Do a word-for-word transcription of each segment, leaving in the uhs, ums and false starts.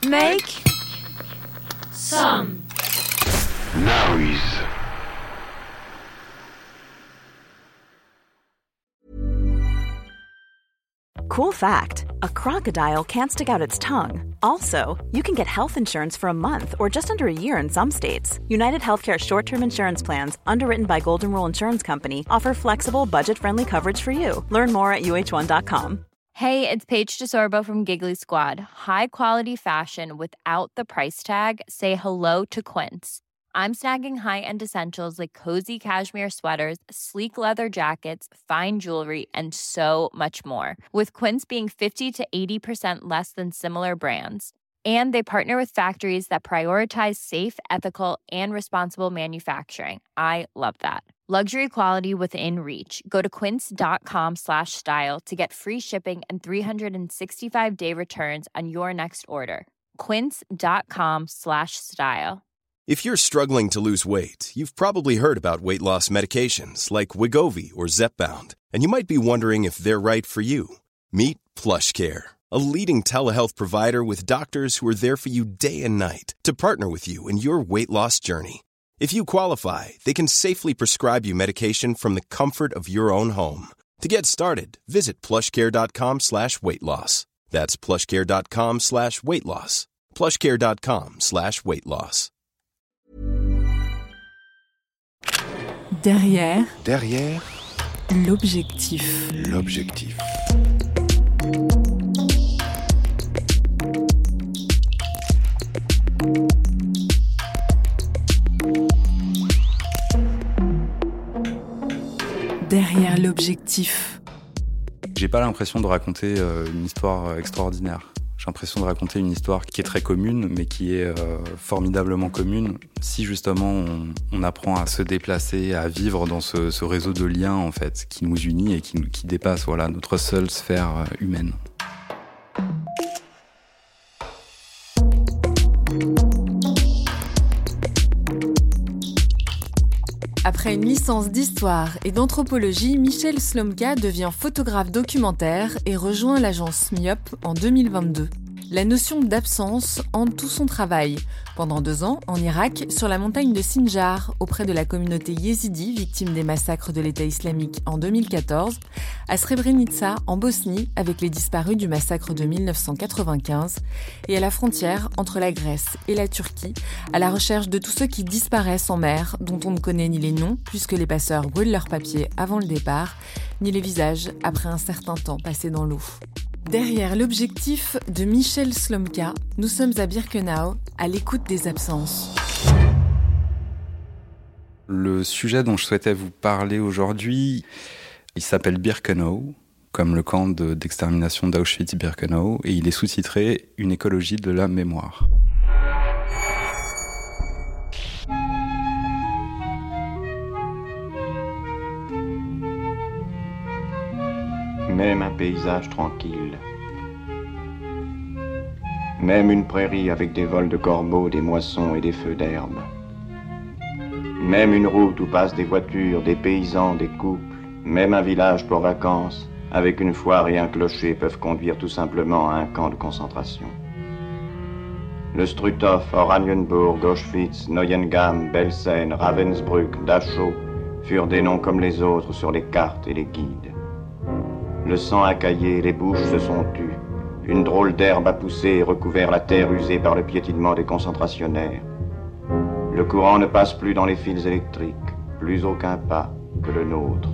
Make some noise. Cool fact, a crocodile can't stick out its tongue. Also, you can get health insurance for a month or just under a year in some states. United Healthcare short-term insurance plans, underwritten by Golden Rule Insurance Company, offer flexible, budget-friendly coverage for you. Learn more at U H one dot com. Hey, it's Paige DeSorbo from Giggly Squad. High quality fashion without the price tag. Say hello to Quince. I'm snagging high-end essentials like cozy cashmere sweaters, sleek leather jackets, fine jewelry, and so much more. With Quince being fifty to eighty percent less than similar brands. And they partner with factories that prioritize safe, ethical, and responsible manufacturing. I love that. Luxury quality within reach. Go to quince.com slash style to get free shipping and three sixty-five day returns on your next order. Quince.com slash style. If you're struggling to lose weight, you've probably heard about weight loss medications like Wegovy or Zepbound, and you might be wondering if they're right for you. Meet PlushCare, a leading telehealth provider with doctors who are there for you day and night to partner with you in your weight loss journey. If you qualify, they can safely prescribe you medication from the comfort of your own home. To get started, visit plushcare.com slash weight loss. That's plushcare.com slash weight loss. plushcare.com slash weight loss. Derrière. Derrière. L'objectif. L'objectif. Derrière l'objectif. J'ai pas l'impression de raconter euh, une histoire extraordinaire. J'ai l'impression de raconter une histoire qui est très commune, mais qui est euh, formidablement commune si justement on, on apprend à se déplacer, à vivre dans ce, ce réseau de liens en fait, qui nous unit et qui, qui dépasse voilà, notre seule sphère euh, humaine. Après une licence d'histoire et d'anthropologie, Michel Slomka devient photographe documentaire et rejoint l'agence Myop en deux mille vingt-deux. La notion d'absence hante tout son travail. Pendant deux ans, en Irak, sur la montagne de Sinjar, auprès de la communauté yézidi, victime des massacres de l'État islamique en deux mille quatorze, à Srebrenica, en Bosnie, avec les disparus du massacre de mille neuf cent quatre-vingt-quinze, et à la frontière entre la Grèce et la Turquie, à la recherche de tous ceux qui disparaissent en mer, dont on ne connaît ni les noms, puisque les passeurs brûlent leurs papiers avant le départ, ni les visages après un certain temps passé dans l'eau. Derrière l'objectif de Michel Slomka, nous sommes à Birkenau, à l'écoute des absences. Le sujet dont je souhaitais vous parler aujourd'hui, il s'appelle Birkenau, comme le camp de, d'extermination d'Auschwitz-Birkenau, et il est sous-titré « Une écologie de la mémoire ». Même un paysage tranquille. Même une prairie avec des vols de corbeaux, des moissons et des feux d'herbe. Même une route où passent des voitures, des paysans, des couples. Même un village pour vacances, avec une foire et un clocher peuvent conduire tout simplement à un camp de concentration. Le Struthof, Oranienburg, Auschwitz, Neuengamme, Belsen, Ravensbrück, Dachau furent des noms comme les autres sur les cartes et les guides. Le sang a caillé, les bouches se sont tues. Une drôle d'herbe a poussé et recouvert la terre usée par le piétinement des concentrationnaires. Le courant ne passe plus dans les fils électriques, plus aucun pas que le nôtre.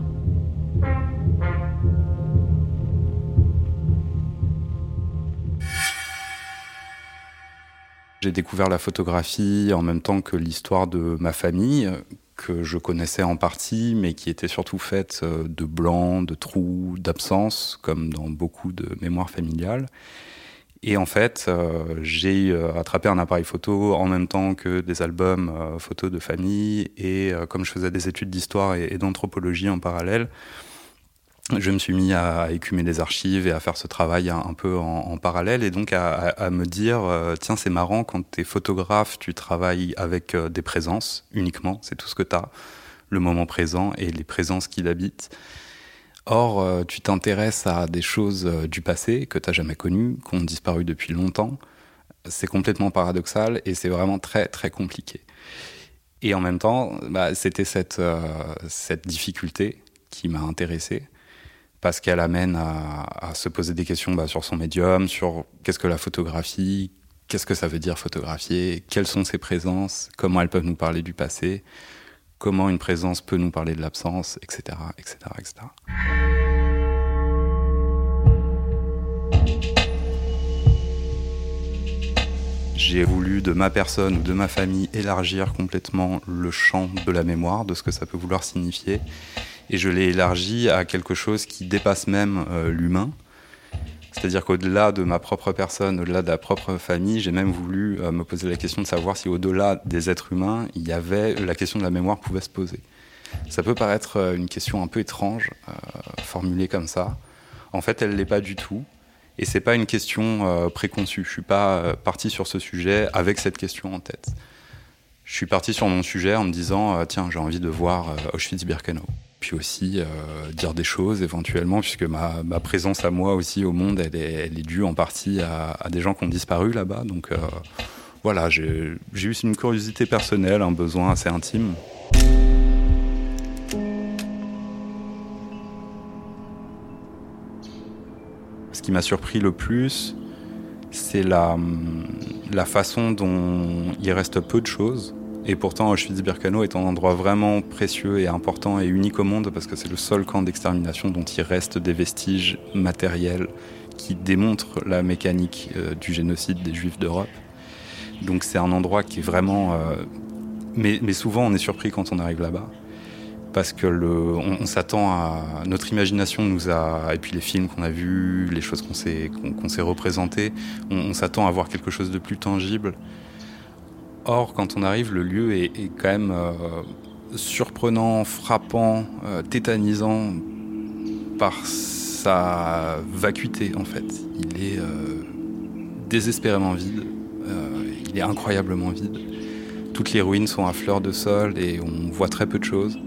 J'ai découvert la photographie en même temps que l'histoire de ma famille, que je connaissais en partie, mais qui était surtout faite de blancs, de trous, d'absences, comme dans beaucoup de mémoires familiales. Et en fait, euh, j'ai attrapé un appareil photo en même temps que des albums euh, photos de famille, et euh, comme je faisais des études d'histoire et, et d'anthropologie en parallèle, je me suis mis à, à écumer les archives et à faire ce travail un, un peu en, en parallèle, et donc à, à, à me dire euh, tiens, c'est marrant, quand t'es photographe, tu travailles avec euh, des présences uniquement, c'est tout ce que t'as, le moment présent et les présences qui l'habitent. Or, euh, tu t'intéresses à des choses euh, du passé que t'as jamais connues, qui ont disparu depuis longtemps, C'est complètement paradoxal et c'est vraiment très, très compliqué. Et en même temps, bah, c'était cette, euh, cette difficulté qui m'a intéressé, parce qu'elle amène à, à se poser des questions bah, sur son médium, sur qu'est-ce que la photographie, qu'est-ce que ça veut dire photographier, quelles sont ses présences, comment elles peuvent nous parler du passé, comment une présence peut nous parler de l'absence, et cetera, et cetera, et cetera. J'ai voulu, de ma personne ou de ma famille, élargir complètement le champ de la mémoire, de ce que ça peut vouloir signifier. Et je l'ai élargi à quelque chose qui dépasse même euh, l'humain. C'est-à-dire qu'au-delà de ma propre personne, au-delà de la propre famille, j'ai même voulu euh, me poser la question de savoir si au-delà des êtres humains, il y avait, la question de la mémoire pouvait se poser. Ça peut paraître euh, une question un peu étrange, euh, formulée comme ça. En fait, elle ne l'est pas du tout. Et c'est pas une question euh, préconçue. Je suis pas euh, parti sur ce sujet avec cette question en tête. Je suis parti sur mon sujet en me disant euh, tiens, j'ai envie de voir euh, Auschwitz-Birkenau. Puis aussi euh, dire des choses éventuellement, puisque ma, ma présence à moi aussi au monde, elle est, elle est due en partie à, à des gens qui ont disparu là-bas. Donc euh, voilà, j'ai, j'ai eu une curiosité personnelle, un besoin assez intime. Ce qui m'a surpris le plus, c'est la, la façon dont il reste peu de choses. Et pourtant, Auschwitz-Birkenau est un endroit vraiment précieux et important et unique au monde, parce que c'est le seul camp d'extermination dont il reste des vestiges matériels qui démontrent la mécanique euh, du génocide des Juifs d'Europe. Donc c'est un endroit qui est vraiment... Euh, mais, mais souvent, on est surpris quand on arrive là-bas. Parce que le, on, on s'attend à... Notre imagination nous a... Et puis les films qu'on a vus, les choses qu'on s'est, qu'on, qu'on s'est représentées, on, on s'attend à voir quelque chose de plus tangible. Or, quand on arrive, le lieu est, est quand même euh, surprenant, frappant, euh, tétanisant par sa vacuité, en fait. Il est euh, désespérément vide, euh, il est incroyablement vide. Toutes les ruines sont à fleur de sol et on voit très peu de choses.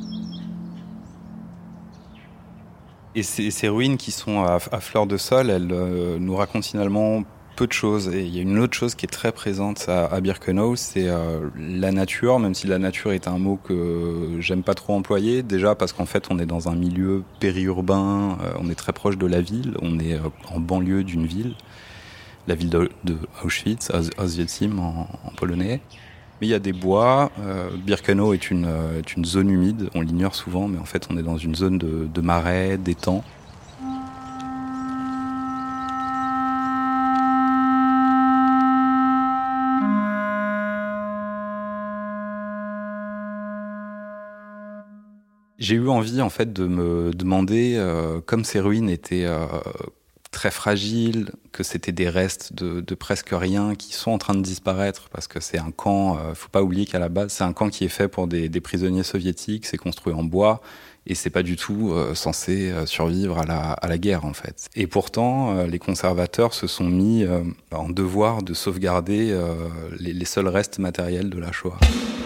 Et ces, ces ruines qui sont à, à fleur de sol, elles euh, nous racontent finalement peu de choses. Et il y a une autre chose qui est très présente à, à Birkenau, c'est euh, la nature, même si la nature est un mot que j'aime pas trop employer. Déjà parce qu'en fait, on est dans un milieu périurbain, euh, on est très proche de la ville, on est euh, en banlieue d'une ville, la ville de, de Auschwitz, Auschwitzim en, en polonais. Mais il y a des bois. Euh, Birkenau est une, euh, est une zone humide, on l'ignore souvent, mais en fait, on est dans une zone de, de marais, d'étangs. J'ai eu envie, en fait, de me demander, euh, comme ces ruines étaient euh, très fragiles, que c'était des restes de, de presque rien qui sont en train de disparaître, parce que c'est un camp, euh, faut pas oublier qu'à la base, c'est un camp qui est fait pour des, des prisonniers soviétiques, c'est construit en bois, et c'est pas du tout euh, censé euh, survivre à la, à la guerre, en fait. Et pourtant, euh, les conservateurs se sont mis euh, en devoir de sauvegarder euh, les, les seuls restes matériels de la Shoah.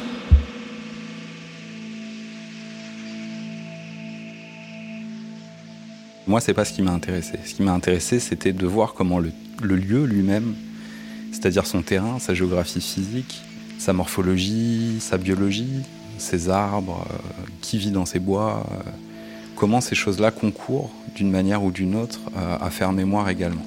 Moi, c'est pas ce qui m'a intéressé. Ce qui m'a intéressé, c'était de voir comment le, le lieu lui-même, c'est-à-dire son terrain, sa géographie physique, sa morphologie, sa biologie, ses arbres, euh, qui vit dans ses bois, euh, comment ces choses-là concourent, d'une manière ou d'une autre, euh, à faire mémoire également.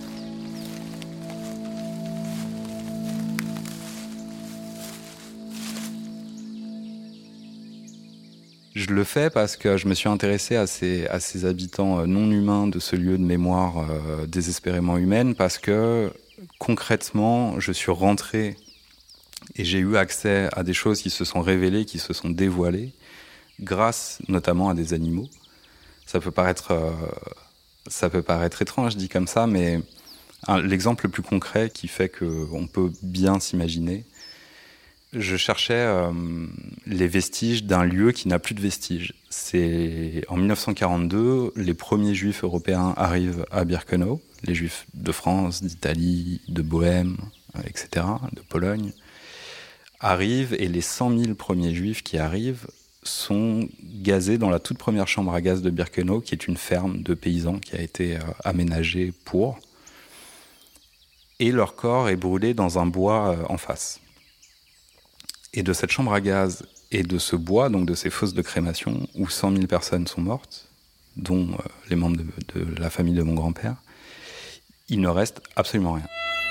Je le fais parce que je me suis intéressé à ces, à ces habitants non humains de ce lieu de mémoire euh, désespérément humaine, parce que concrètement, je suis rentré et j'ai eu accès à des choses qui se sont révélées, qui se sont dévoilées, grâce notamment à des animaux. Ça peut paraître, euh, ça peut paraître étrange dit comme ça, mais un, l'exemple le plus concret qui fait qu'on peut bien s'imaginer, je cherchais euh, les vestiges d'un lieu qui n'a plus de vestiges. C'est en dix-neuf cent quarante-deux, les premiers juifs européens arrivent à Birkenau, les juifs de France, d'Italie, de Bohême, et cetera, de Pologne, arrivent, et les cent mille premiers juifs qui arrivent sont gazés dans la toute première chambre à gaz de Birkenau, qui est une ferme de paysans qui a été euh, aménagée pour... et leur corps est brûlé dans un bois euh, en face. Et de cette chambre à gaz et de ce bois, donc de ces fosses de crémation, où cent mille personnes sont mortes, dont euh, les membres de, de la famille de mon grand-père, il ne reste absolument rien.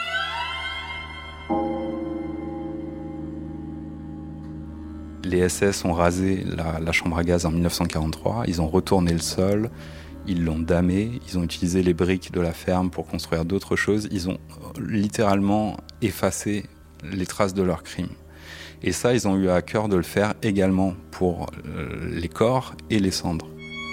Les S S ont rasé la, la chambre à gaz en dix-neuf cent quarante-trois, ils ont retourné le sol, ils l'ont damé, ils ont utilisé les briques de la ferme pour construire d'autres choses, ils ont littéralement effacé les traces de leurs crimes. Et ça, ils ont eu à cœur de le faire également pour euh, les corps et les cendres.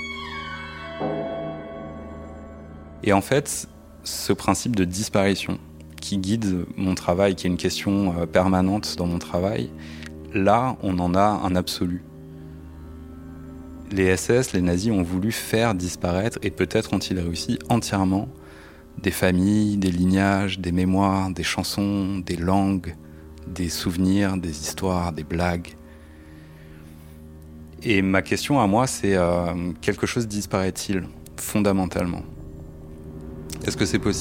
Et en fait, ce principe de disparition qui guide mon travail, qui est une question euh, permanente dans mon travail, là, on en a un absolu. Les S S, les nazis ont voulu faire disparaître, et peut-être ont-ils réussi entièrement, des familles, des lignages, des mémoires, des chansons, des langues, des souvenirs, des histoires, des blagues. Et ma question à moi, c'est euh, quelque chose disparaît-il fondamentalement ? Est-ce que c'est possible ?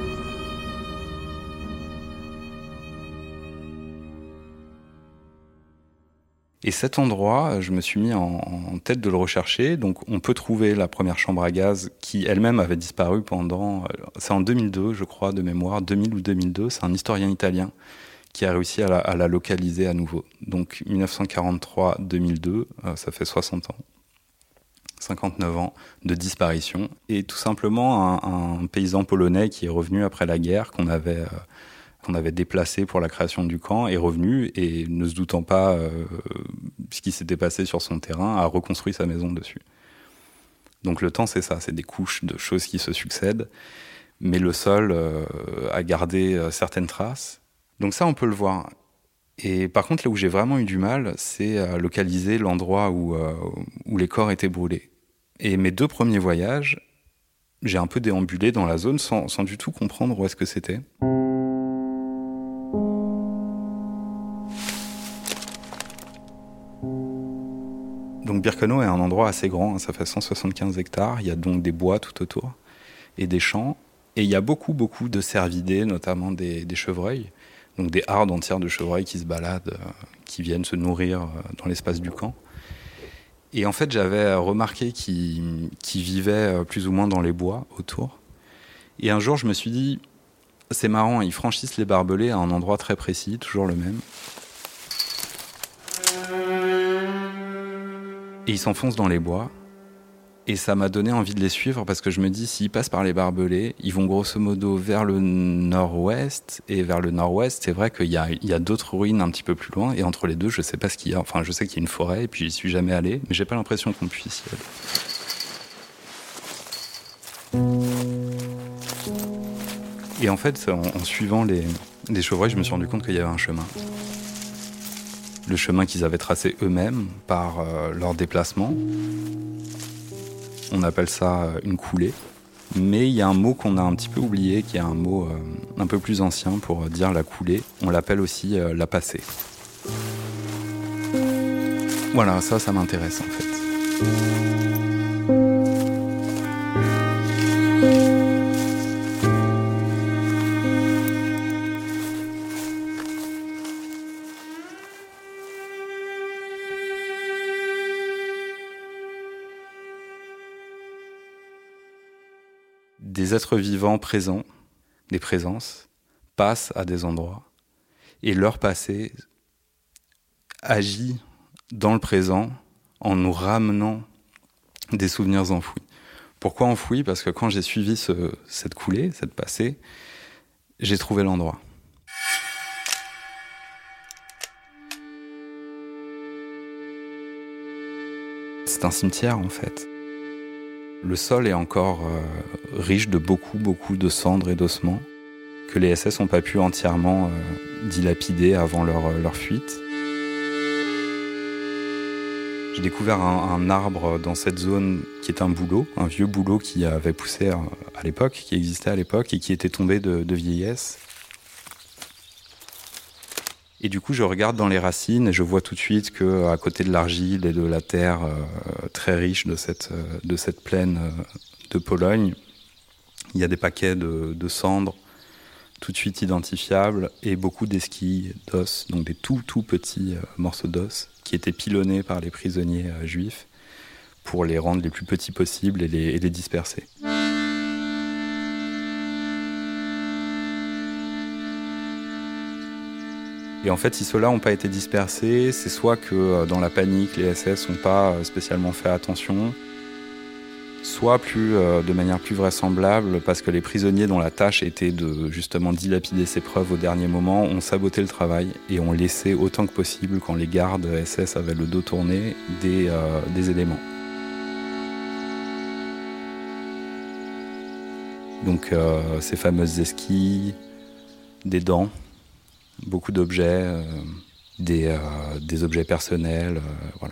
Et cet endroit, je me suis mis en, en tête de le rechercher. Donc, on peut trouver la première chambre à gaz qui elle-même avait disparu pendant... C'est en deux mille deux, je crois, de mémoire. deux mille ou deux mille deux, c'est un historien italien qui a réussi à la, à la localiser à nouveau. Donc, dix-neuf cent quarante-trois deux mille deux, ça fait soixante ans. cinquante-neuf ans de disparition. Et tout simplement, un, un paysan polonais qui est revenu après la guerre, qu'on avait... Euh, qu'on avait déplacé pour la création du camp, est revenu et, ne se doutant pas euh, ce qui s'était passé sur son terrain, a reconstruit sa maison dessus. Donc le temps, c'est ça, c'est des couches de choses qui se succèdent, mais le sol euh, a gardé euh, certaines traces. Donc ça, on peut le voir. Et par contre, là où j'ai vraiment eu du mal, c'est à localiser l'endroit où, euh, où les corps étaient brûlés. Et mes deux premiers voyages, j'ai un peu déambulé dans la zone sans, sans du tout comprendre où est-ce que c'était. Donc Birkenau est un endroit assez grand, hein, ça fait cent soixante-quinze hectares, il y a donc des bois tout autour et des champs. Et il y a beaucoup, beaucoup de cervidés, notamment des, des chevreuils, donc des hardes entières de chevreuils qui se baladent, euh, qui viennent se nourrir euh, dans l'espace du camp. Et en fait, j'avais remarqué qu'ils, qu'ils vivaient plus ou moins dans les bois autour. Et un jour, je me suis dit, c'est marrant, ils franchissent les barbelés à un endroit très précis, toujours le même. Et ils s'enfoncent dans les bois. Et ça m'a donné envie de les suivre parce que je me dis, s'ils passent par les barbelés, ils vont grosso modo vers le nord-ouest. Et vers le nord-ouest, c'est vrai qu'il y a, il y a d'autres ruines un petit peu plus loin. Et entre les deux, je sais pas ce qu'il y a. Enfin, je sais qu'il y a une forêt et puis j'y suis jamais allé. Mais j'ai pas l'impression qu'on puisse y aller. Et en fait, en, en suivant les, les chevreuils, je me suis rendu compte qu'il y avait un chemin. Le chemin qu'ils avaient tracé eux-mêmes par euh, leur déplacement. On appelle ça une coulée. Mais il y a un mot qu'on a un petit peu oublié, qui est un mot euh, un peu plus ancien pour dire la coulée. On l'appelle aussi euh, la passée. Voilà, ça, ça m'intéresse en fait. Des êtres vivants présents, des présences, passent à des endroits et leur passé agit dans le présent en nous ramenant des souvenirs enfouis. Pourquoi enfouis ? Parce que quand j'ai suivi ce, cette coulée, cette passée, j'ai trouvé l'endroit. C'est un cimetière en fait. Le sol est encore euh, riche de beaucoup, beaucoup de cendres et d'ossements que les S S n'ont pas pu entièrement euh, dilapider avant leur, leur fuite. J'ai découvert un, un arbre dans cette zone qui est un bouleau, un vieux bouleau qui avait poussé à, à l'époque, qui existait à l'époque et qui était tombé de, de vieillesse. Et du coup, je regarde dans les racines et je vois tout de suite qu'à côté de l'argile et de la terre euh, très riche de cette, euh, de cette plaine euh, de Pologne, il y a des paquets de, de cendres, tout de suite identifiables, et beaucoup d'esquilles d'os, donc des tout tout petits euh, morceaux d'os qui étaient pilonnés par les prisonniers euh, juifs pour les rendre les plus petits possibles et les, et les disperser. Et en fait, si ceux-là n'ont pas été dispersés, c'est soit que euh, dans la panique, les S S n'ont pas euh, spécialement fait attention, soit plus, euh, de manière plus vraisemblable, parce que les prisonniers dont la tâche était de justement dilapider ces preuves au dernier moment ont saboté le travail et ont laissé autant que possible, quand les gardes S S avaient le dos tourné, des, euh, des éléments. Donc euh, ces fameuses esquilles, des dents, beaucoup d'objets, euh, des, euh, des objets personnels, euh, voilà.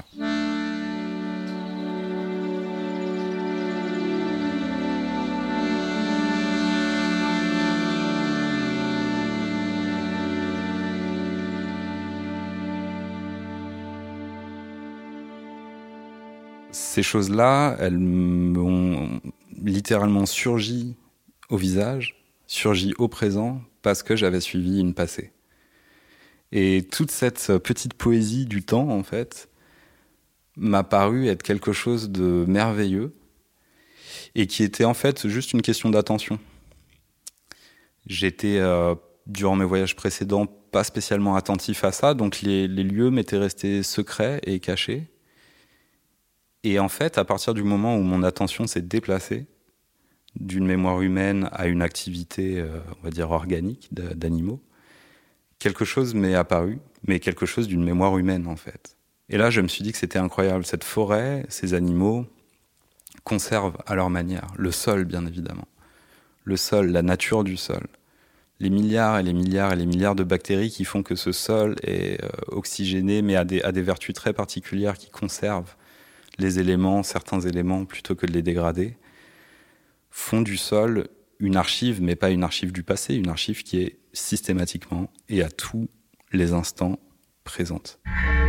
Ces choses-là, elles m'ont littéralement surgi au visage, surgi au présent, parce que j'avais suivi une passée. Et toute cette petite poésie du temps, en fait, m'a paru être quelque chose de merveilleux et qui était en fait juste une question d'attention. J'étais, euh, durant mes voyages précédents, pas spécialement attentif à ça, donc les, les lieux m'étaient restés secrets et cachés. Et en fait, à partir du moment où mon attention s'est déplacée d'une mémoire humaine à une activité, euh, on va dire, organique d'animaux, quelque chose m'est apparu, mais quelque chose d'une mémoire humaine, en fait. Et là, je me suis dit que c'était incroyable. Cette forêt, ces animaux conservent à leur manière. Le sol, bien évidemment. Le sol, la nature du sol. Les milliards et les milliards et les milliards de bactéries qui font que ce sol est euh, oxygéné, mais a des, a des vertus très particulières qui conservent les éléments, certains éléments, plutôt que de les dégrader, font du sol une archive, mais pas une archive du passé, une archive qui est systématiquement et à tous les instants présente.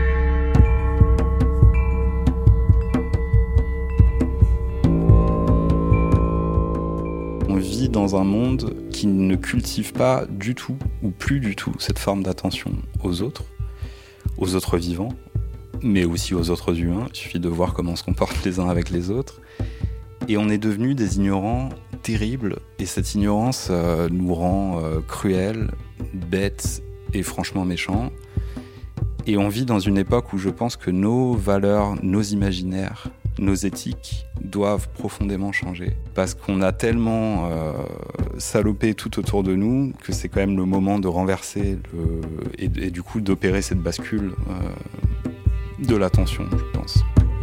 On vit dans un monde qui ne cultive pas du tout, ou plus du tout, cette forme d'attention aux autres, aux autres vivants, mais aussi aux autres humains. Il suffit de voir comment on se comporte les uns avec les autres. Et on est devenus des ignorants terribles, et cette ignorance euh, nous rend euh, cruels, bêtes et franchement méchants. Et on vit dans une époque où je pense que nos valeurs, nos imaginaires, nos éthiques doivent profondément changer. Parce qu'on a tellement euh, salopé tout autour de nous que c'est quand même le moment de renverser le, et, et du coup d'opérer cette bascule euh, de l'attention, je pense.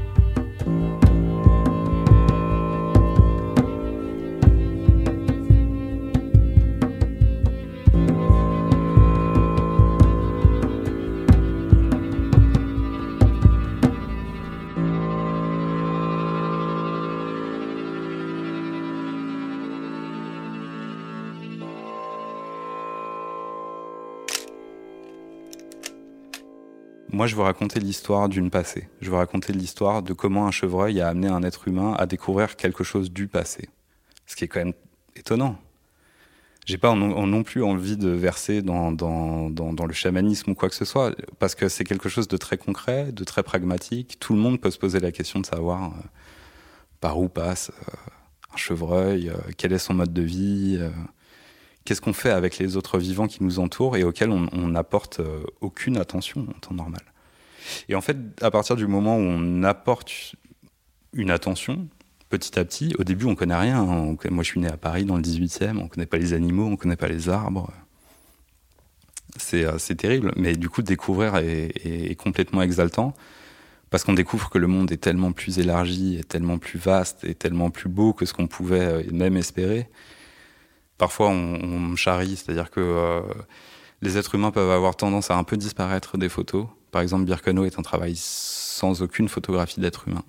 Moi, je veux raconter l'histoire d'une passée. Je veux raconter l'histoire de comment un chevreuil a amené un être humain à découvrir quelque chose du passé. Ce qui est quand même étonnant. J'ai pas non, non plus envie de verser dans, dans, dans, dans le chamanisme ou quoi que ce soit, parce que c'est quelque chose de très concret, de très pragmatique. Tout le monde peut se poser la question de savoir euh, par où passe euh, un chevreuil, euh, quel est son mode de vie, euh, qu'est-ce qu'on fait avec les autres vivants qui nous entourent et auxquels on n'apporte euh, aucune attention en temps normal. Et en fait, à partir du moment où on apporte une attention, petit à petit, au début on connaît rien. On, moi je suis né à Paris dans le dix-huitième, on connaît pas les animaux, on connaît pas les arbres. C'est, euh, c'est terrible, mais du coup découvrir est, est, est complètement exaltant, parce qu'on découvre que le monde est tellement plus élargi, est tellement plus vaste, est tellement plus beau que ce qu'on pouvait même espérer. Parfois, on, on me charrie, c'est-à-dire que euh, les êtres humains peuvent avoir tendance à un peu disparaître des photos. Par exemple, Birkenau est un travail sans aucune photographie d'être humain.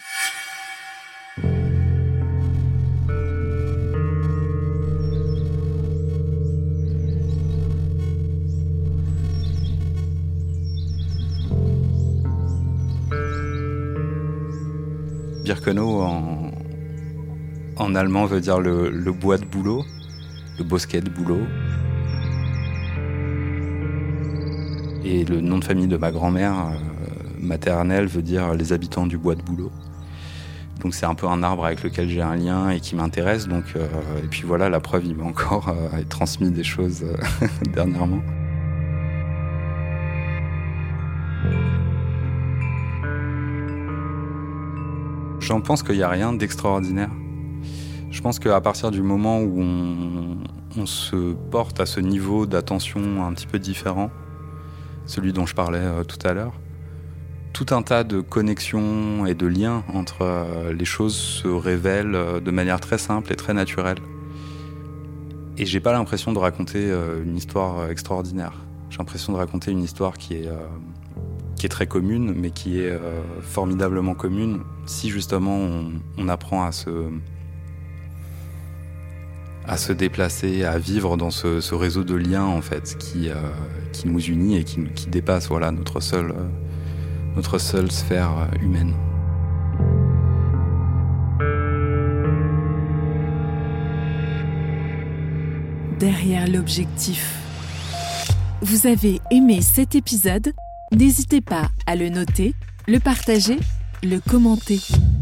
Birkenau, en, en allemand, veut dire le, le bois de bouleau. Le bosquet de bouleau. Et le nom de famille de ma grand-mère euh, maternelle veut dire les habitants du bois de Bouleau. Donc c'est un peu un arbre avec lequel j'ai un lien et qui m'intéresse. Donc, euh, et puis voilà, la preuve, il m'a encore euh, transmis des choses euh, dernièrement. J'en pense qu'il n'y a rien d'extraordinaire. Je pense qu'à partir du moment où on, on se porte à ce niveau d'attention un petit peu différent, celui dont je parlais euh, tout à l'heure, tout un tas de connexions et de liens entre euh, les choses se révèlent euh, de manière très simple et très naturelle. Et j'ai pas l'impression de raconter euh, une histoire euh, extraordinaire. J'ai l'impression de raconter une histoire qui est, euh, qui est très commune, mais qui est euh, formidablement commune si justement on, on apprend à se, à se déplacer, à vivre dans ce, ce réseau de liens en fait, qui, euh, qui nous unit et qui, qui dépasse voilà, notre seule, euh, notre seule sphère euh, humaine. Derrière l'objectif. Vous avez aimé cet épisode ? N'hésitez pas à le noter, le partager, le commenter.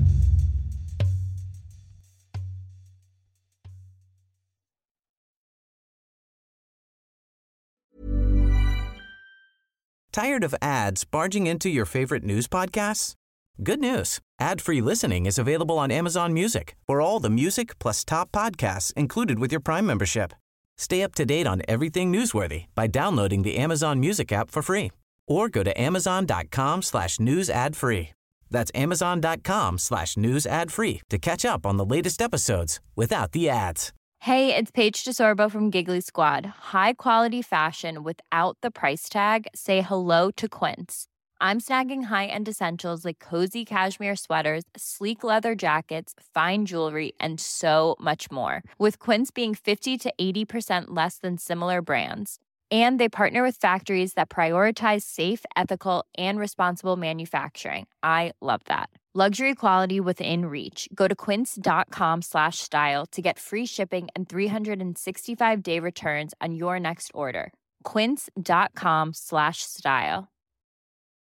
Tired of ads barging into your favorite news podcasts? Good news. Ad-free listening is available on Amazon Music for all the music plus top podcasts included with your Prime membership. Stay up to date on everything newsworthy by downloading the Amazon Music app for free or go to amazon.com slash news ad free. That's amazon.com slash news ad free to catch up on the latest episodes without the ads. Hey, it's Paige DeSorbo from Giggly Squad. High quality fashion without the price tag. Say hello to Quince. I'm snagging high-end essentials like cozy cashmere sweaters, sleek leather jackets, fine jewelry, and so much more. With Quince being fifty to eighty percent less than similar brands. And they partner with factories that prioritize safe, ethical, and responsible manufacturing. I love that. Luxury quality within reach. Go to quince.com slash style to get free shipping and three sixty-five day returns on your next order. Quince.com slash style.